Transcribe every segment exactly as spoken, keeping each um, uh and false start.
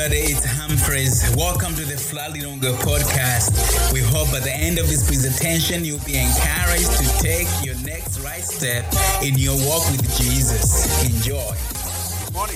everybody. It's Humphreys. Welcome to the Flalilonga podcast. We hope at the end of this presentation, you'll be encouraged to take your next right step in your walk with Jesus. Enjoy. Good morning.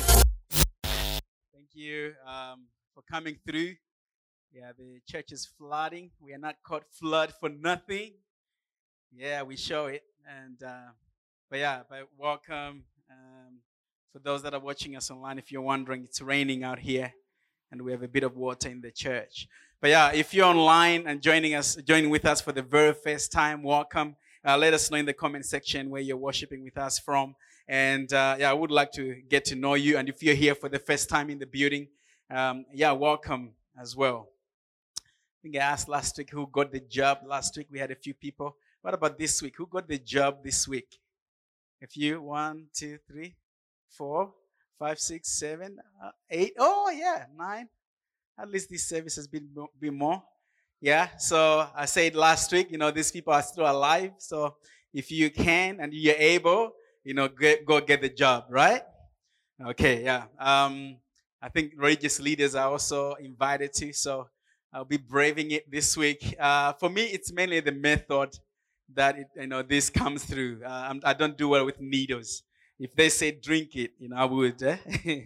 Thank you um, for coming through. Yeah, the church is flooding. We are not caught flood for nothing. Yeah, we show it. And uh, but yeah, but welcome. Um, for those that are watching us online, if you're wondering, it's raining out here, and we have a bit of water in the church. But yeah, if you're online and joining us, joining with us for the very first time, welcome. Uh, let us know in the comment section where you're worshiping with us from. And uh, yeah, I would like to get to know you. And if you're here for the first time in the building, um, yeah, welcome as well. I think I asked last week who got the job. Last week we had a few people. What about this week? Who got the job this week? A few. One, two, three, four, five, six, seven, uh, eight. Oh, yeah, nine. At least this service has been, been more. Yeah, so I said last week, you know, these people are still alive. So if you can and you're able, you know, get, go get the job, right? Okay, yeah. Um, I think religious leaders are also invited to, so I'll be braving it this week. Uh, for me, it's mainly the method that, it, you know, this comes through. Uh, I'm, I don't do well with needles. If they say drink it, you know, I would. Eh?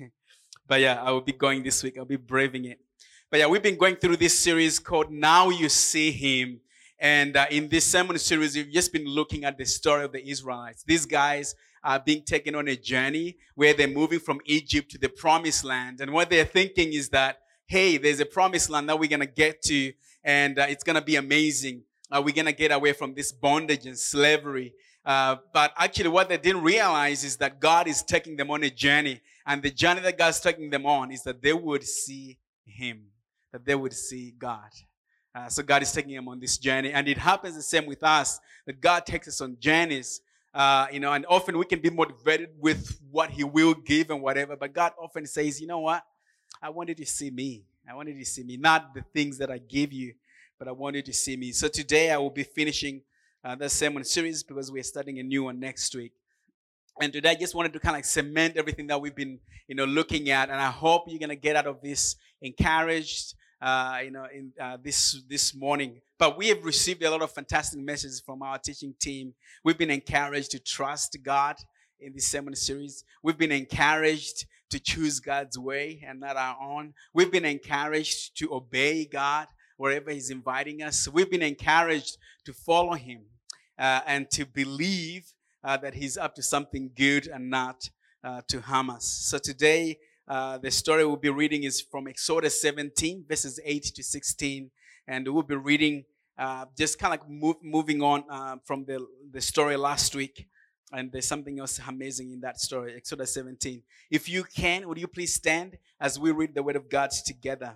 But yeah, I will be going this week. I'll be braving it. But yeah, we've been going through this series called Now You See Him. And uh, in this sermon series, we've just been looking at the story of the Israelites. These guys are being taken on a journey where they're moving from Egypt to the promised land. And what they're thinking is that, hey, there's a promised land that we're going to get to, and uh, it's going to be amazing. Uh, we're going to get away from this bondage and slavery. Uh, but actually what they didn't realize is that God is taking them on a journey. And the journey that God's taking them on is that they would see Him, that they would see God. Uh, so God is taking them on this journey. And it happens the same with us, that God takes us on journeys. Uh, you know, and often we can be motivated with what He will give and whatever. But God often says, you know what? I wanted you to see me. I wanted you to see me. Not the things that I give you, but I wanted you to see me. So today I will be finishing Uh, the sermon series because we're starting a new one next week. And today I just wanted to kind of like cement everything that we've been, you know, looking at. And I hope you're going to get out of this encouraged, uh, you know, in uh, this this morning. But we have received a lot of fantastic messages from our teaching team. We've been encouraged to trust God in this sermon series. We've been encouraged to choose God's way and not our own. We've been encouraged to obey God wherever He's inviting us. We've been encouraged to follow Him uh, and to believe uh, that He's up to something good and not uh, to harm us. So today, uh, the story we'll be reading is from Exodus seventeen, verses eight to sixteen. And we'll be reading, uh, just kind of like move, moving on uh, from the, the story last week. And there's something else amazing in that story, Exodus seventeen. If you can, would you please stand as we read the Word of God together?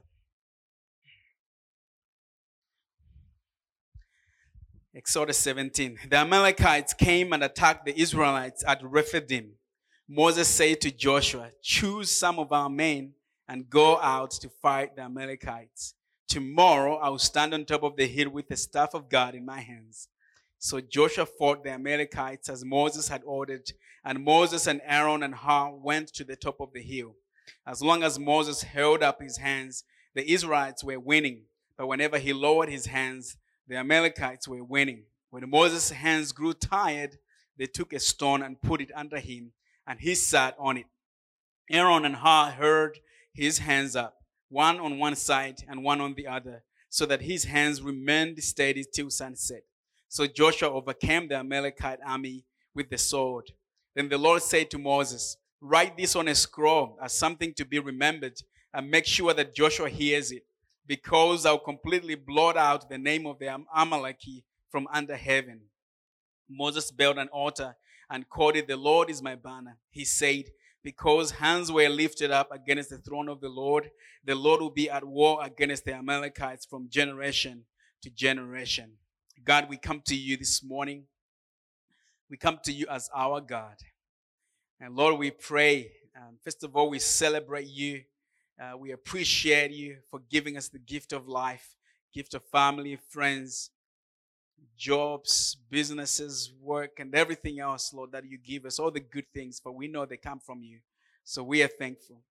Exodus seventeen. The Amalekites came and attacked the Israelites at Rephidim. Moses said to Joshua, choose some of our men and go out to fight the Amalekites. Tomorrow I will stand on top of the hill with the staff of God in my hands. So Joshua fought the Amalekites as Moses had ordered, and Moses and Aaron and Hur went to the top of the hill. As long as Moses held up his hands, the Israelites were winning. But whenever he lowered his hands, the Amalekites were winning. When Moses' hands grew tired, they took a stone and put it under him, and he sat on it. Aaron and Hur held his hands up, one on one side and one on the other, so that his hands remained steady till sunset. So Joshua overcame the Amalekite army with the sword. Then the Lord said to Moses, write this on a scroll as something to be remembered, and make sure that Joshua hears it, because I'll completely blot out the name of the Amaleki from under heaven. Moses built an altar and called it, the Lord is my banner. He said, because hands were lifted up against the throne of the Lord, the Lord will be at war against the Amalekites from generation to generation. God, we come to you this morning. We come to you as our God. And Lord, we pray, um, first of all, we celebrate you. Uh, we appreciate you for giving us the gift of life, gift of family, friends, jobs, businesses, work, and everything else, Lord, that you give us, all the good things, for we know they come from you. So we are thankful.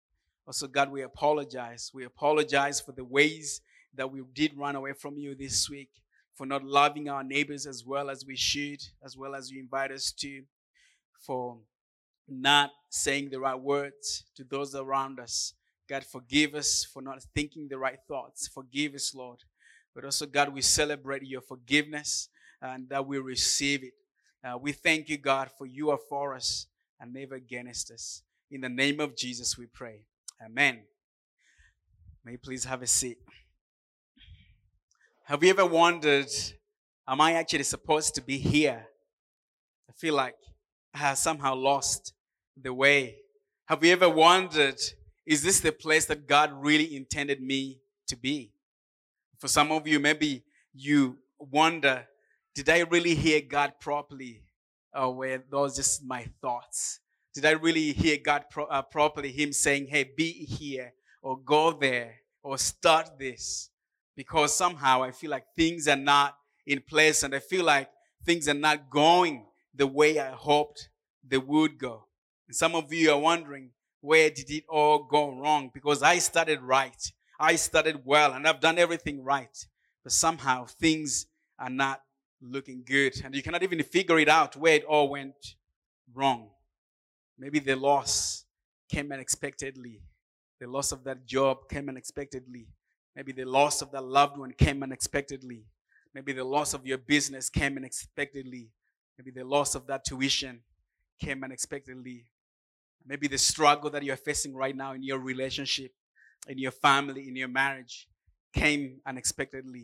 Also, God, we apologize. We apologize for the ways that we did run away from you this week, for not loving our neighbors as well as we should, as well as you invite us to, for not saying the right words to those around us. God, forgive us for not thinking the right thoughts. Forgive us, Lord. But also, God, we celebrate your forgiveness and that we receive it. Uh, we thank you, God, for you are for us and never against us. In the name of Jesus, we pray. Amen. May you please have a seat. Have you ever wondered, am I actually supposed to be here? I feel like I have somehow lost the way. Have you ever wondered, is this the place that God really intended me to be? For some of you, maybe you wonder, did I really hear God properly? Or were those just my thoughts? Did I really hear God pro- uh, properly? Him saying, hey, be here, or go there, or start this? Because somehow I feel like things are not in place, and I feel like things are not going the way I hoped they would go. And some of you are wondering, where did it all go wrong? Because I started right. I started well, and I've done everything right. But somehow things are not looking good. And you cannot even figure it out where it all went wrong. Maybe the loss came unexpectedly. The loss of that job came unexpectedly. Maybe the loss of that loved one came unexpectedly. Maybe the loss of your business came unexpectedly. Maybe the loss of that tuition came unexpectedly. Maybe the struggle that you're facing right now in your relationship, in your family, in your marriage, came unexpectedly.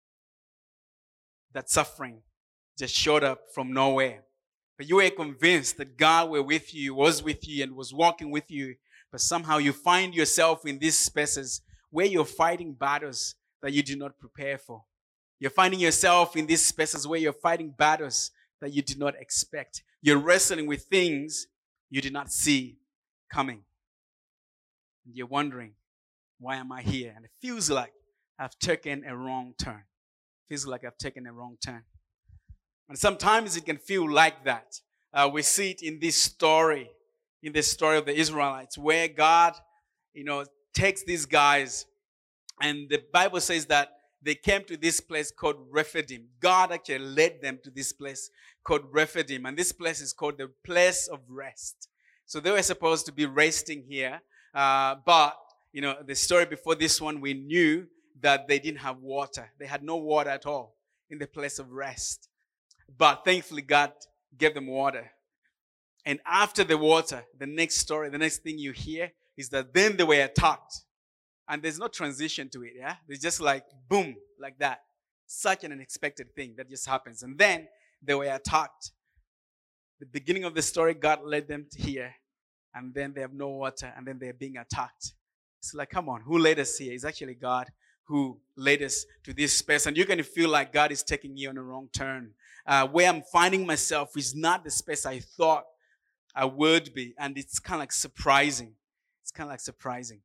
That suffering just showed up from nowhere. But you were convinced that God were with you, was with you, and was walking with you. But somehow you find yourself in these spaces where you're fighting battles that you did not prepare for. You're finding yourself in these spaces where you're fighting battles that you did not expect. You're wrestling with things you did not see coming. And you're wondering, why am I here? And it feels like I've taken a wrong turn. It feels like I've taken a wrong turn. And sometimes it can feel like that. Uh, we see it in this story, in the story of the Israelites, where God, you know, takes these guys, and the Bible says that they came to this place called Rephidim. God actually led them to this place called Rephidim, and this place is called the place of rest. So they were supposed to be resting here, uh, but, you know, the story before this one, we knew that they didn't have water. They had no water at all in the place of rest. But thankfully, God gave them water. And after the water, the next story, the next thing you hear is that then they were attacked. And there's no transition to it, yeah? It's just like, boom, like that. Such an unexpected thing that just happens. And then they were attacked. The beginning of the story, God led them to here. And then they have no water, and then they're being attacked. It's like, come on, who led us here? It's actually God who led us to this space. And you're going to feel like God is taking you on a wrong turn. Uh, where I'm finding myself is not the space I thought I would be. And it's kind of like surprising. It's kind of like surprising.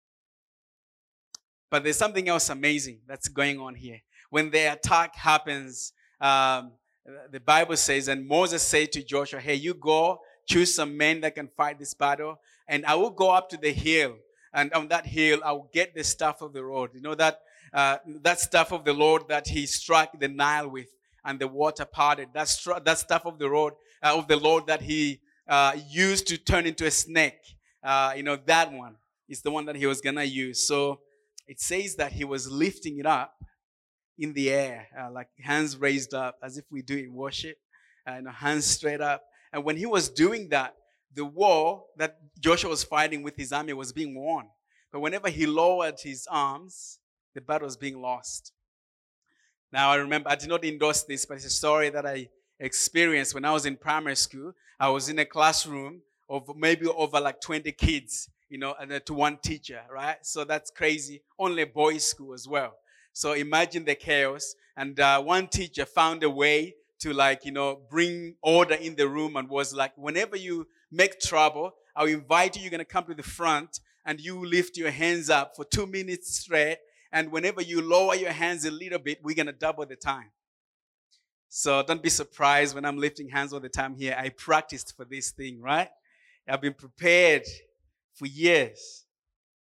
But there's something else amazing that's going on here. When the attack happens, um, the Bible says, and Moses said to Joshua, hey, you go, choose some men that can fight this battle, and I will go up to the hill. And on that hill, I will get the staff of the Lord. You know, that uh, that staff of the Lord that he struck the Nile with, and the water parted. That, stru- that staff of the Lord, uh, of the Lord that he uh, used to turn into a snake. Uh, you know, that one is the one that he was going to use. So it says that he was lifting it up in the air, uh, like hands raised up, as if we do in worship, and hands straight up. And when he was doing that, the war that Joshua was fighting with his army was being won. But whenever he lowered his arms, the battle was being lost. Now, I remember, I did not endorse this, but it's a story that I experienced when I was in primary school. I was in a classroom of maybe over like twenty kids, you know, and to one teacher, right? So that's crazy. Only boys' school as well. So imagine the chaos. And uh, one teacher found a way to, like, you know, bring order in the room, and was like, whenever you make trouble, I'll invite you, you're going to come to the front, and you lift your hands up for two minutes straight. And whenever you lower your hands a little bit, we're going to double the time. So don't be surprised when I'm lifting hands all the time here. I practiced for this thing, right? I've been prepared for years.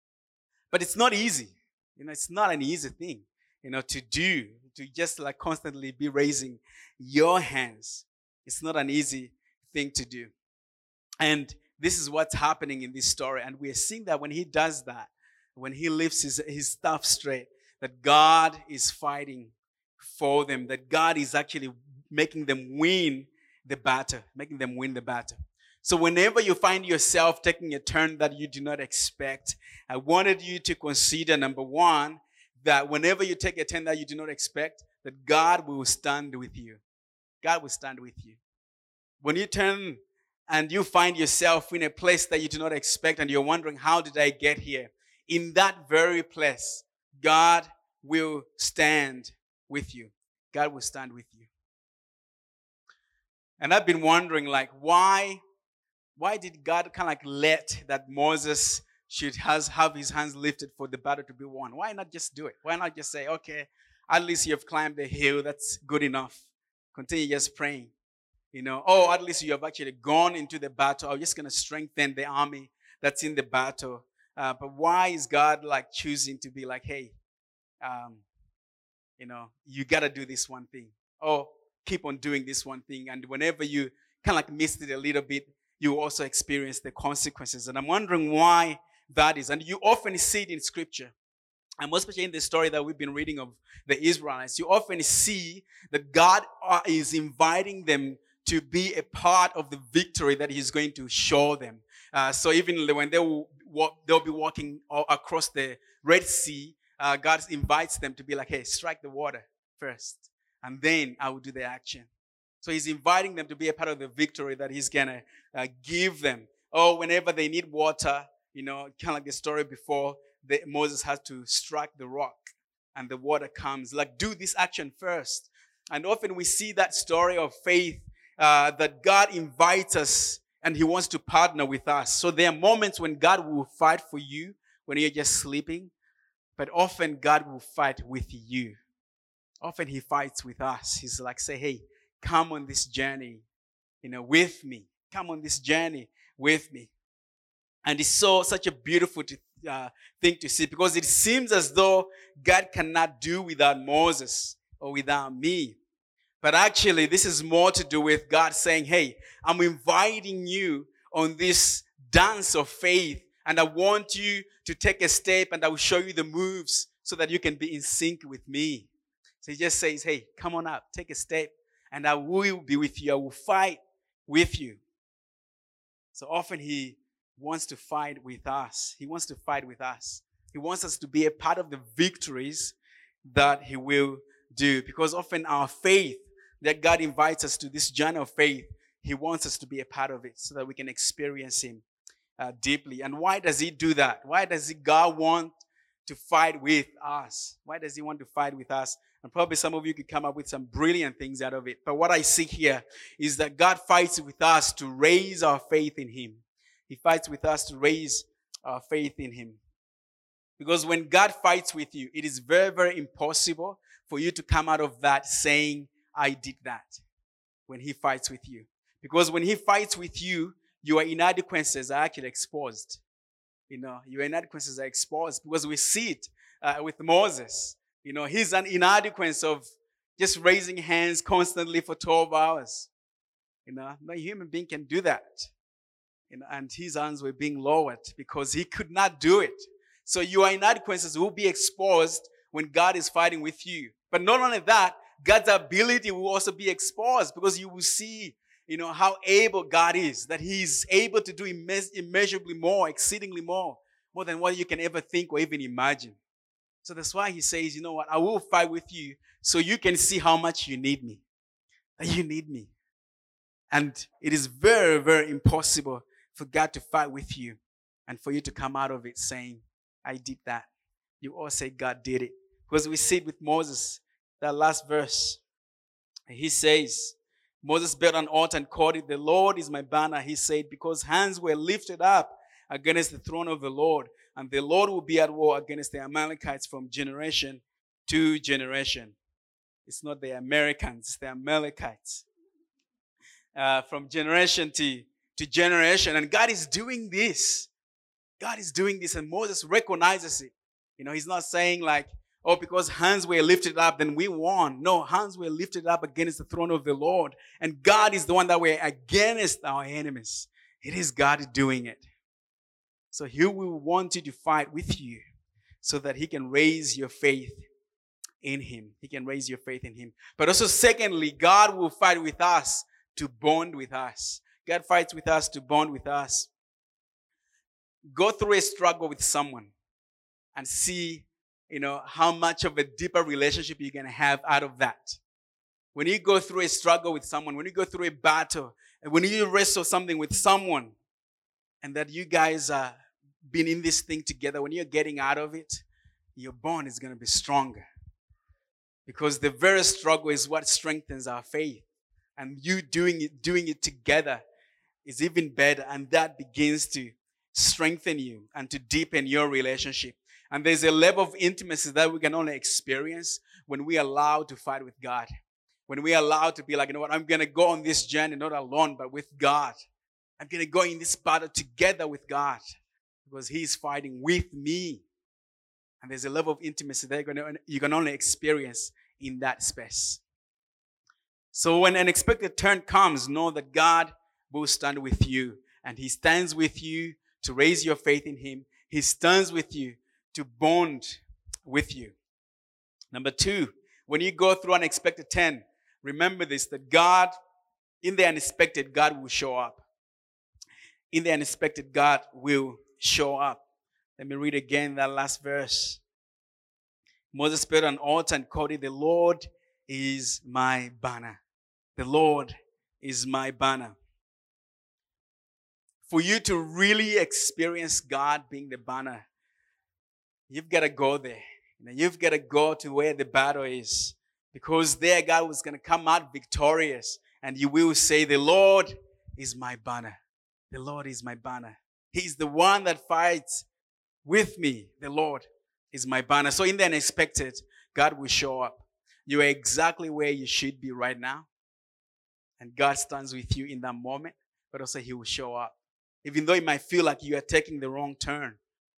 But it's not easy. You know, it's not an easy thing, you know, to do, to just like constantly be raising your hands. It's not an easy thing to do. And this is what's happening in this story. And we are seeing that when he does that, when he lifts his, his stuff straight, that God is fighting for them, that God is actually making them win the battle, making them win the battle. So whenever you find yourself taking a turn that you do not expect, I wanted you to consider, number one, that whenever you take a turn that you do not expect, that God will stand with you. God will stand with you. When you turn and you find yourself in a place that you do not expect and you're wondering, how did I get here? In that very place, God will stand with you. God will stand with you. And I've been wondering, like, why, why did God kind of like let that Moses should has, have his hands lifted for the battle to be won? Why not just do it? Why not just say, okay, at least you have climbed the hill. That's good enough. Continue just praying. You know, oh, at least you have actually gone into the battle. I'm just going to strengthen the army that's in the battle. Uh, but why is God like choosing to be like, hey, um, you know, you got to do this one thing. Oh, keep on doing this one thing. And whenever you kind of like missed it a little bit, you also experience the consequences. And I'm wondering why that is. And you often see it in Scripture. And most especially in the story that we've been reading of the Israelites, you often see that God is inviting them to be a part of the victory that he's going to show them. Uh, so even when they will walk, they'll be walking across the Red Sea, uh, God invites them to be like, hey, strike the water first, and then I will do the action. So he's inviting them to be a part of the victory that he's going to uh, give them. Oh, whenever they need water, you know, kind of like the story before, the, Moses had to strike the rock and the water comes. Like, do this action first. And often we see that story of faith uh, that God invites us and he wants to partner with us. So there are moments when God will fight for you when you're just sleeping, but often God will fight with you. Often he fights with us. He's like, say, hey, come on this journey, you know, with me. Come on this journey with me. And it's so such a beautiful to, uh, thing to see, because it seems as though God cannot do without Moses or without me. But actually, this is more to do with God saying, hey, I'm inviting you on this dance of faith, and I want you to take a step, and I will show you the moves so that you can be in sync with me. So he just says, hey, come on up, take a step, and I will be with you. I will fight with you. So often he wants to fight with us. He wants to fight with us. He wants us to be a part of the victories that he will do. Because often our faith, that God invites us to this journey of faith, he wants us to be a part of it so that we can experience him uh, deeply. And why does he do that? Why does he, God want to fight with us? Why does he want to fight with us? And probably some of you could come up with some brilliant things out of it. But what I see here is that God fights with us to raise our faith in him. He fights with us to raise our faith in him. Because when God fights with you, it is very, very impossible for you to come out of that saying, I did that, when he fights with you. Because when he fights with you, your inadequacies are actually exposed. You know, your inadequacies are exposed, because we see it uh, with Moses. You know, he's an inadequacy of just raising hands constantly for twelve hours. You know, no human being can do that. You know, and his hands were being lowered because he could not do it. So your inadequacies will be exposed when God is fighting with you. But not only that, God's ability will also be exposed, because you will see, you know, how able God is, that he's able to do immes- immeasurably more, exceedingly more, more than what you can ever think or even imagine. So that's why he says, you know what, I will fight with you so you can see how much you need me. That you need me. And it is very, very impossible for God to fight with you and for you to come out of it saying, I did that. You all say God did it. Because we see it with Moses, that last verse. He says, Moses built an altar and called it, the Lord is my banner. He said, because hands were lifted up against the throne of the Lord, and the Lord will be at war against the Amalekites from generation to generation. It's not the Americans, it's the Amalekites. Uh, from generation to, to generation. And God is doing this. God is doing this, and Moses recognizes it. You know, he's not saying like, oh, because hands were lifted up, then we won. No, hands were lifted up against the throne of the Lord. And God is the one that we're against our enemies. It is God doing it. So he will want you to fight with you so that he can raise your faith in him. He can raise your faith in him. But also, secondly, God will fight with us to bond with us. God fights with us to bond with us. Go through a struggle with someone and see, you know, how much of a deeper relationship you're going to have out of that. When you go through a struggle with someone, when you go through a battle, and when you wrestle something with someone, and that you guys are been in this thing together, when you're getting out of it, your bond is going to be stronger. Because the very struggle is what strengthens our faith. And you doing it, doing it together is even better. And that begins to strengthen you and to deepen your relationship. And there's a level of intimacy that we can only experience when we allow to fight with God. When we allow to be like, you know what, I'm going to go on this journey, not alone, but with God. I'm going to go in this battle together with God because he's fighting with me. And there's a level of intimacy that you're going to, you can only experience in that space. So when an unexpected turn comes, know that God will stand with you. And he stands with you to raise your faith in him. He stands with you to bond with you. Number two, when you go through an unexpected turn, remember this, that God, in the unexpected, God will show up. In the unexpected, God will show up. Let me read again that last verse. Moses built an altar and called it, "The Lord is my banner." The Lord is my banner. For you to really experience God being the banner, you've got to go there. You know, you've got to go to where the battle is. Because there God was going to come out victorious. And you will say, "The Lord is my banner. The Lord is my banner. He's the one that fights with me. The Lord is my banner." So in the unexpected, God will show up. You are exactly where you should be right now. And God stands with you in that moment. But also he will show up. Even though it might feel like you are taking the wrong turn.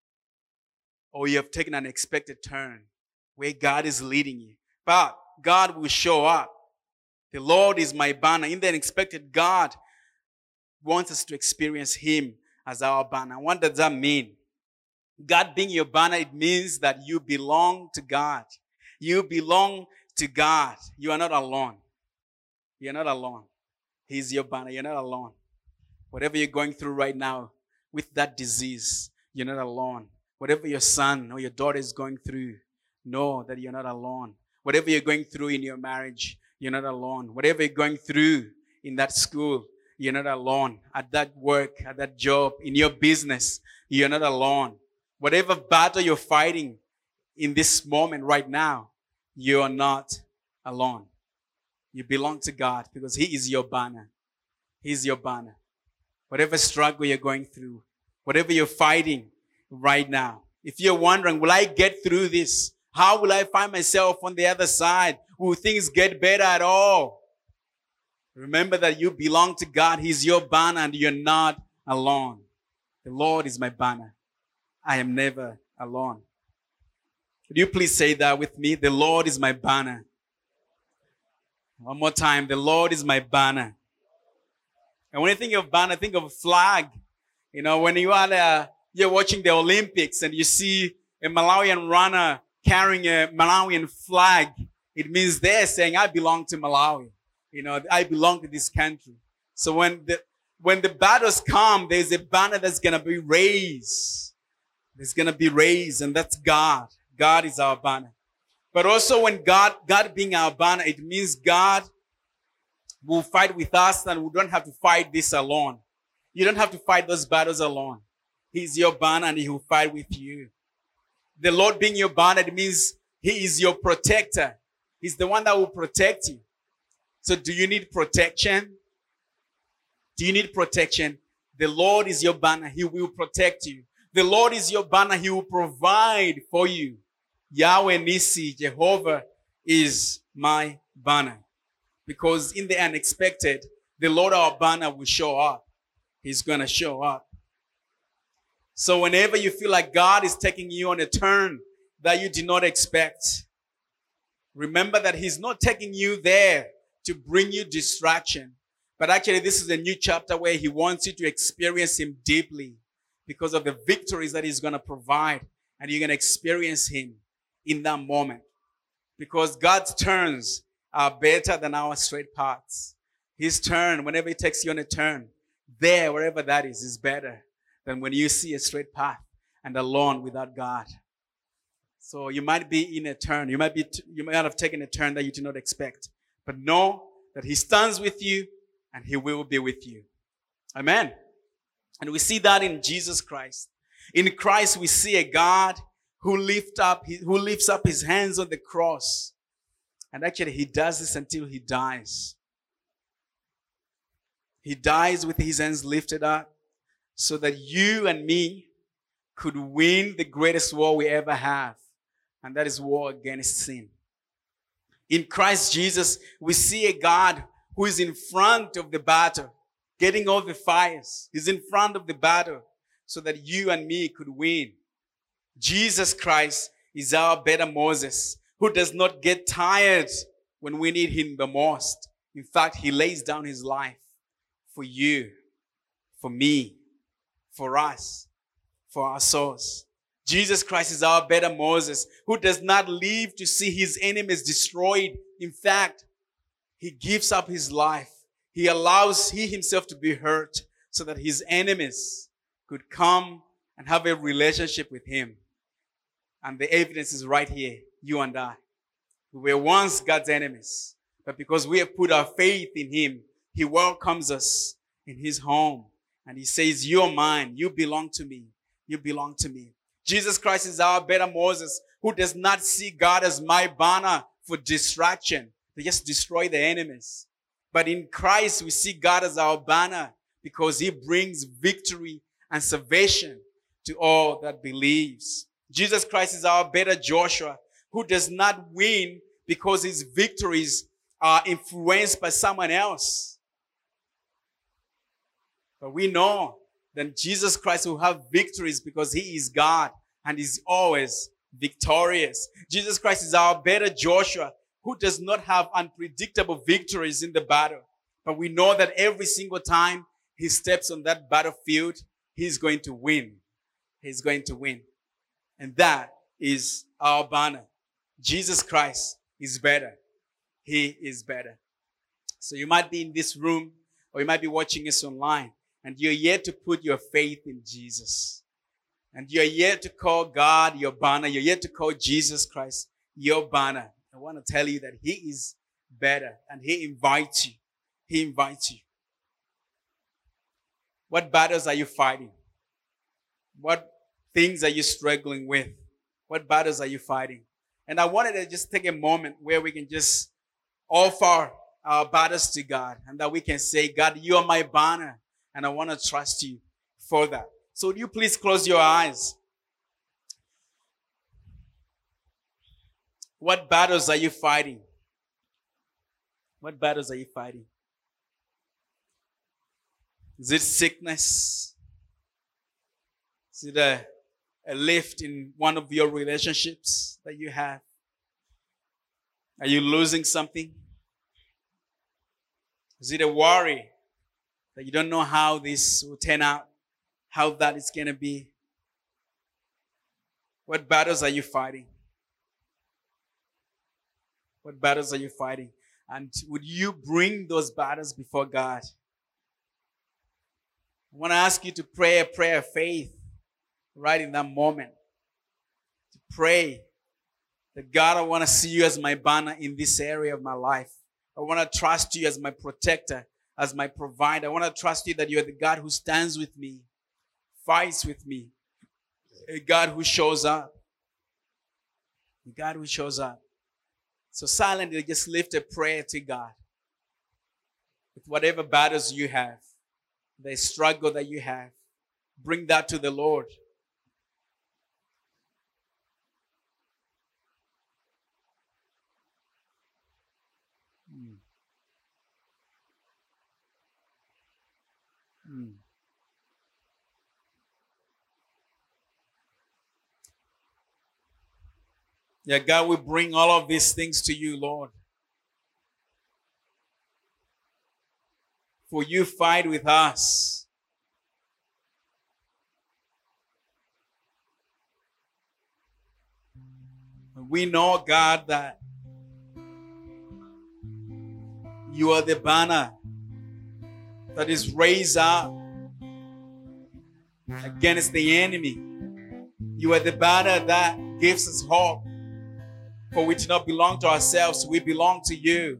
Or you have taken an unexpected turn where God is leading you. But God will show up. The Lord is my banner. In the unexpected, God wants us to experience him as our banner. What does that mean? God being your banner, it means that you belong to God. You belong to God. You are not alone. You're not alone. He's your banner. You're not alone. Whatever you're going through right now with that disease, you're not alone. Whatever your son or your daughter is going through, know that you're not alone. Whatever you're going through in your marriage, you're not alone. Whatever you're going through in that school, you're not alone. At that work, at that job, in your business, you're not alone. Whatever battle you're fighting in this moment right now, you are not alone. You belong to God because he is your banner. He's your banner. Whatever struggle you're going through, whatever you're fighting right now, if you're wondering, will I get through this? How will I find myself on the other side? Will things get better at all? Remember that you belong to God. He's your banner and you're not alone. The Lord is my banner. I am never alone. Would you please say that with me? The Lord is my banner. One more time. The Lord is my banner. And when you think of banner, think of flag. You know, when you are uh, you're watching the Olympics and you see a Malawian runner carrying a Malawian flag, it means they're saying, I belong to Malawi. You know, I belong to this country. So when the when the battles come, there's a banner that's going to be raised. There's going to be raised, and that's God. God is our banner. But also when God, God being our banner, it means God will fight with us and we don't have to fight this alone. You don't have to fight those battles alone. He's your banner and he will fight with you. The Lord being your banner, it means he is your protector. He's the one that will protect you. So do you need protection? Do you need protection? The Lord is your banner. He will protect you. The Lord is your banner. He will provide for you. Yahweh Nisi, Jehovah is my banner. Because in the unexpected, the Lord our banner will show up. He's going to show up. So whenever you feel like God is taking you on a turn, that you did not expect. Remember that he's not taking you there to bring you distraction. But actually, this is a new chapter where he wants you to experience him deeply because of the victories that he's going to provide. And you're going to experience him in that moment. Because God's turns are better than our straight paths. His turn, whenever he takes you on a turn, there, wherever that is, is better than when you see a straight path and alone without God. So you might be in a turn. You might be, t- you might have taken a turn that you did not expect. But know that he stands with you and he will be with you. Amen. And we see that in Jesus Christ. In Christ, we see a God who lift up, who lifts up his hands on the cross. And actually, he does this until he dies. He dies with his hands lifted up so that you and me could win the greatest war we ever have. And that is war against sin. In Christ Jesus, we see a God who is in front of the battle, getting all the fires. He's in front of the battle so that you and me could win. Jesus Christ is our better Moses, who does not get tired when we need him the most. In fact, he lays down his life for you, for me, for us, for our souls. Jesus Christ is our better Moses, who does not live to see his enemies destroyed. In fact, he gives up his life. He allows he himself to be hurt so that his enemies could come and have a relationship with him. And the evidence is right here, you and I. We were once God's enemies, but because we have put our faith in him, he welcomes us in his home. And he says, you're mine. You belong to me. You belong to me. Jesus Christ is our better Moses, who does not see God as my banner for distraction. They just destroy the enemies. But in Christ, we see God as our banner because he brings victory and salvation to all that believes. Jesus Christ is our better Joshua, who does not win because his victories are influenced by someone else. But we know that Jesus Christ will have victories because he is God and is always victorious. Jesus Christ is our better Joshua, who does not have unpredictable victories in the battle. But we know that every single time he steps on that battlefield, he's going to win. He's going to win. And that is our banner. Jesus Christ is better. He is better. So you might be in this room or you might be watching us online and you're yet to put your faith in Jesus. And you're yet to call God your banner. You're yet to call Jesus Christ your banner. I want to tell you that he is better and he invites you. He invites you. What battles are you fighting? What things are you struggling with? What battles are you fighting? And I wanted to just take a moment where we can just offer our battles to God and that we can say, God, you are my banner and I want to trust you for that. So would you please close your eyes? What battles are you fighting? What battles are you fighting? Is it sickness? Is it a, a lift in one of your relationships that you have? Are you losing something? Is it a worry that you don't know how this will turn out? How that is going to be? What battles are you fighting? What battles are you fighting? And would you bring those battles before God? I want to ask you to pray a prayer of faith right in that moment. To pray that God, I want to see you as my banner in this area of my life. I want to trust you as my protector, as my provider. I want to trust you that you're the God who stands with me, fights with me, a God who shows up. A God who shows up. So silently just lift a prayer to God with whatever battles you have, the struggle that you have. Bring that to the Lord. Mm. Mm. Yeah, God, we bring all of these things to you, Lord. For you fight with us. We know, God, that you are the banner that is raised up against the enemy. You are the banner that gives us hope. For we do not belong to ourselves, we belong to you.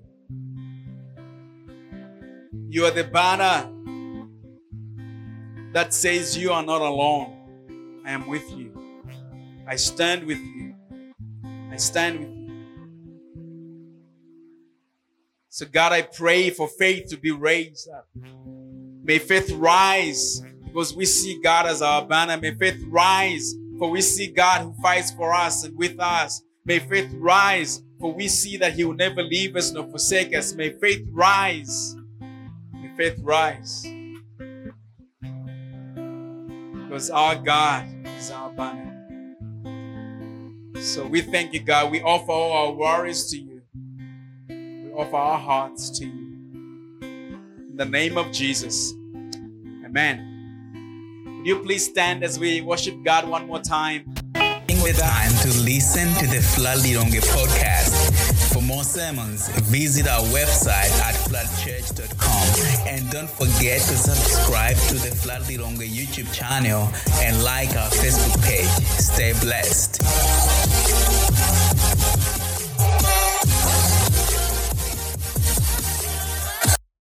You are the banner that says you are not alone. I am with you. I stand with you. I stand with you. So God, I pray for faith to be raised up. May faith rise because we see God as our banner. May faith rise for we see God who fights for us and with us. May faith rise for we see that He will never leave us nor forsake us. May faith rise. May faith rise. Because our God is our banner. So we thank you, God. We offer all our worries to you. We offer our hearts to you. In the name of Jesus. Amen. Would you please stand as we worship God one more time? With time to listen to the Flood Lilongwe podcast. For more sermons, visit our website at flood church dot com. And don't forget to subscribe to the Flood Lilongwe YouTube channel and like our Facebook page. Stay blessed.